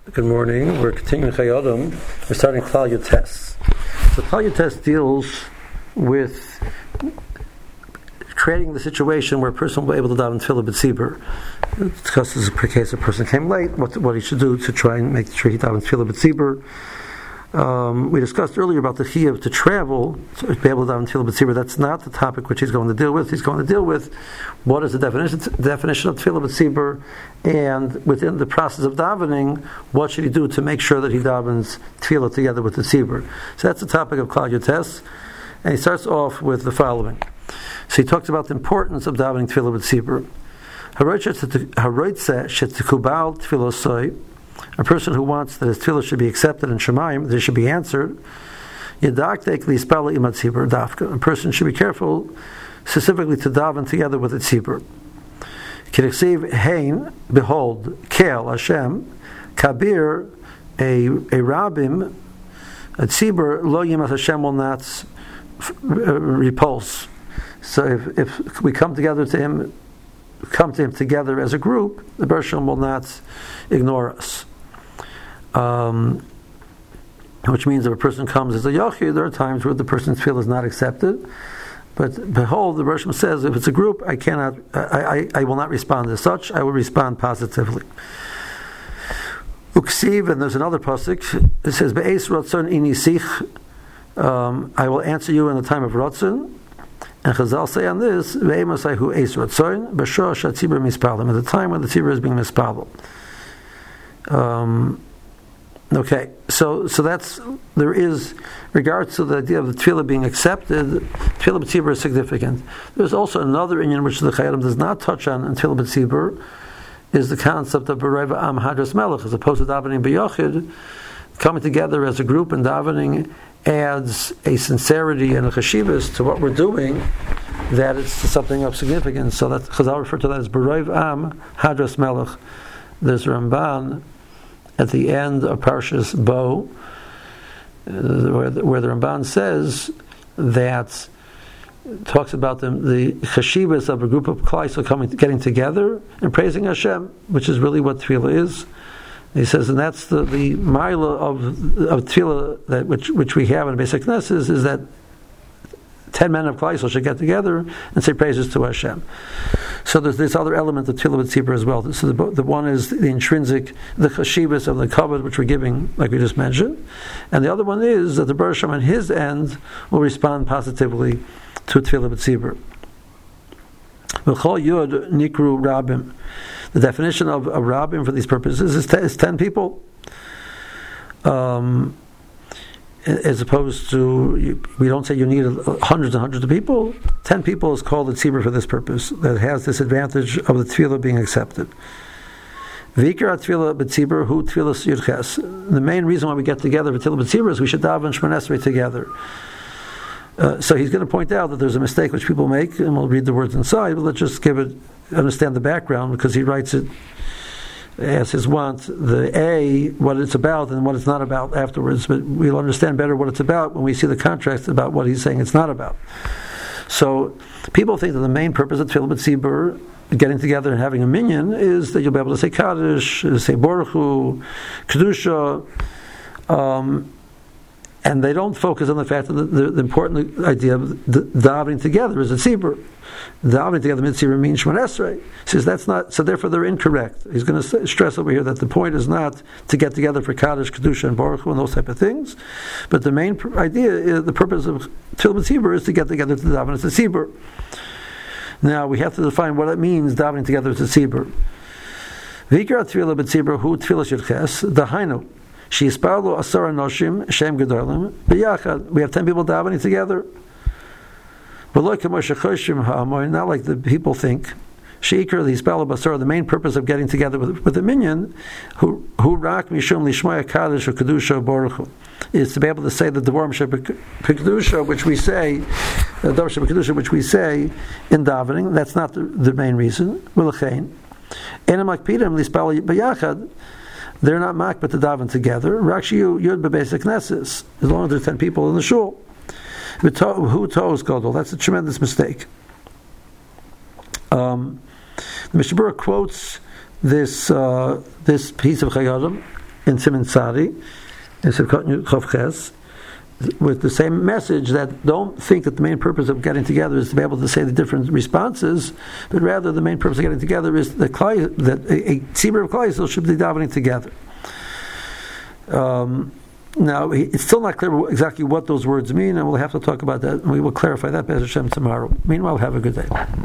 Good morning. We're continuing Chayei Adam. We're starting Klal Yotes. So Klal Yotes deals with creating the situation where a person will be able to daven tefillah b'tzibur. It discusses in case a person came late, what he should do to try and make sure he daven tefillah b'tzibur. We discussed earlier about the chiyuv to travel to be able to daven tefillah b'tzibur. That's not the topic which he's going to deal with. He's going to deal with what is the definition of tefillah b'tzibur, and within the process of davening, what should he do to make sure that he davens tefillah together with the tzibur. So that's the topic of Klal Yotes, and he starts off with the following. So he talks about the importance of davening tefillah b'tzibur. Haroitze shetikubal tefillah soy. A person who wants that his tefillah should be accepted in Shemayim, they should be answered. A person should be careful specifically to daven together with the tzibur. Behold, Kel Hashem, Kabir, a Rabbim, a tzibur, lo yimas Hashem will not repulse. So if we come together to him together as a group, the Baruch Shem will not ignore us. Which means if a person comes as a Yachid, there are times where the person's tefillah is not accepted. But behold, the Baruch Shem says, if it's a group, I will not respond as such. I will respond positively. Uksiv, and there's another pasuk. It says, "Be'es ratzon ini sich." I will answer you in the time of ratzon. And Chazal say on this, "Ve'emasayhu eis ratzon b'shor shatzibur mispalim." At the time when the tzibur is being mispalim. Okay, so there is, regards to the idea of the tefillah being accepted, tefillah b'tzibur is significant. There's also another inyan which the Chayei Adam does not touch on in tefillah b'tzibur, is the concept of B'reva Am Hadras Melech, as opposed to davening b'yachid. Coming together as a group and davening adds a sincerity and a chashivas to what we're doing, that it's something of significance. So that Chazal referred to that as B'reva Am Hadras Melech. There's Ramban at the end of Parshas Bo, where the Ramban says that, talks about the chashivas of a group of Klal getting together and praising Hashem, which is really what tefillah is. He says, and that's the mila of tefillah that which we have in Basic Knesses, is that 10 men of Klal should get together and say praises to Hashem. So there's this other element of tefillah b'tzibur as well. So the one is the intrinsic, the chashivas of the kavod which we're giving, like we just mentioned, and the other one is that the Baruch Shem on his end will respond positively to tefillah b'tzibur. V'chol yud nikru rabim. The definition of a rabbim for these purposes is 10 people. As opposed to, we don't say you need hundreds and hundreds of people. 10 people is called a tzibur for this purpose, that has this advantage of the tefillah being accepted. V'ikar tefillah b'tzibur hu tefillah yudches. The main reason why we get together for tefillah b'tzibur is we should daven Shemona Esrei together. So he's going to point out that there's a mistake which people make, and we'll read the words inside, but let's just understand the background, because he writes it as his want, what it's about and what it's not about afterwards, but we'll understand better what it's about when we see the contrast about what he's saying it's not about. So people think that the main purpose of tefillah b'tzibur, getting together and having a minyan, is that you'll be able to say Kaddish, say Baruch Hu, Kedusha, and they don't focus on the fact that the important idea of davening together is a tzibur. Davening together mitzvah means Shemona Esrei. He says that's not, so therefore they're incorrect. He's going to stress over here that the point is not to get together for Kaddish, Kedusha, and Baruch Hu and those type of things, but the main idea is, the purpose of tefillah b'tzibur is to get together to daven as a tzibur. Now we have to define what it means davening together as a tzibur. V'ikar tefillah b'tzibur hu tefillah shirches dahainu. We have 10 people davening together. But not like the people think. The main purpose of getting together with the minyan, is to be able to say the Devarim Shebekdusha, which we say in davening. That's not the main reason. They're not makbet to daven together. Rakshiyu yud b'Basic Knesses, as long as there's 10 people in the shul. Who toes gadol? That's a tremendous mistake. The Mishnah Berurah quotes this piece of Chayei Adam in Siman Tzadi, in Sivkot Chof Ches, with the same message that don't think that the main purpose of getting together is to be able to say the different responses, but rather the main purpose of getting together is that a tzibur of Klal Yisrael should be davening together. Now, it's still not clear exactly what those words mean, and we'll have to talk about that, and we will clarify that, Be'ez Hashem, tomorrow. Meanwhile, have a good day.